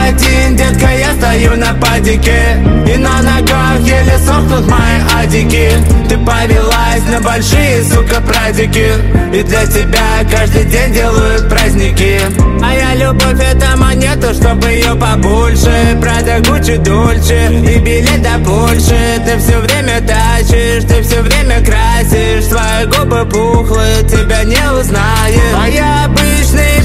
один, детка, я стою на падике, и на ногах еле сохнут мои адики. Ты повелась на большие, сука, прадики, и для тебя каждый день делают праздники. Моя любовь это монета, чтобы ее побольше. Прада, Гуччи, Дольче и билет до Польши. Ты все время тащишь, ты все время красишь. Твои губы пухлые, тебя не узнаешь. А я обычный,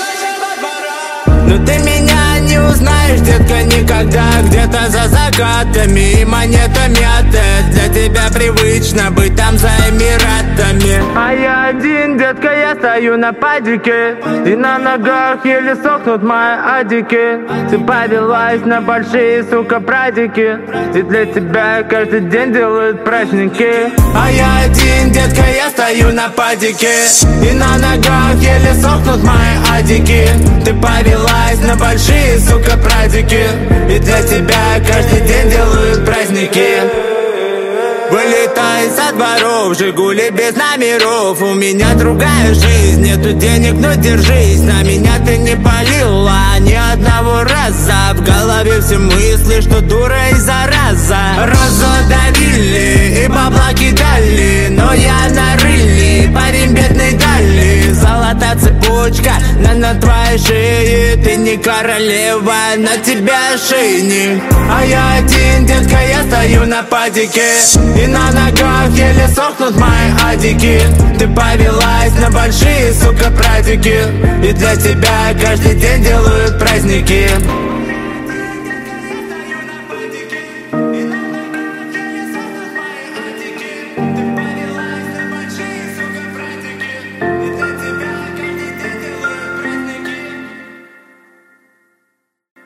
но ты меня не узнаешь, детка, никогда. Где-то за закатами и монетами отель. Для тебя привычно быть там за Эмиратами. А я один, детка, я стою на падике, и на ногах еле сохнут мои адики. Ты повелась на большие, сука, прадики, и для тебя каждый день делают праздники. А я один, детка, я стою на падике, и на ногах еле сохнут мои адики. Ты повелась на большие, сука, прадики, и для тебя каждый день делают праздники. Вылетай со дворов, Жигули без номеров. У меня другая жизнь, нету денег, но держись. На меня ты не палила ни одного раза. В голове все мысли, что дура и зараза. Розу давили и бабла кидали, но я на рыли, парень бедный дали. Золотая цепочка на твоей шее. Ты не королева, на тебя ошейник. А я один, детка, я стою на падике, и на ногах еле сохнут мои адики. Ты повелась на большие, сука, прадики, и для тебя каждый день делают праздники.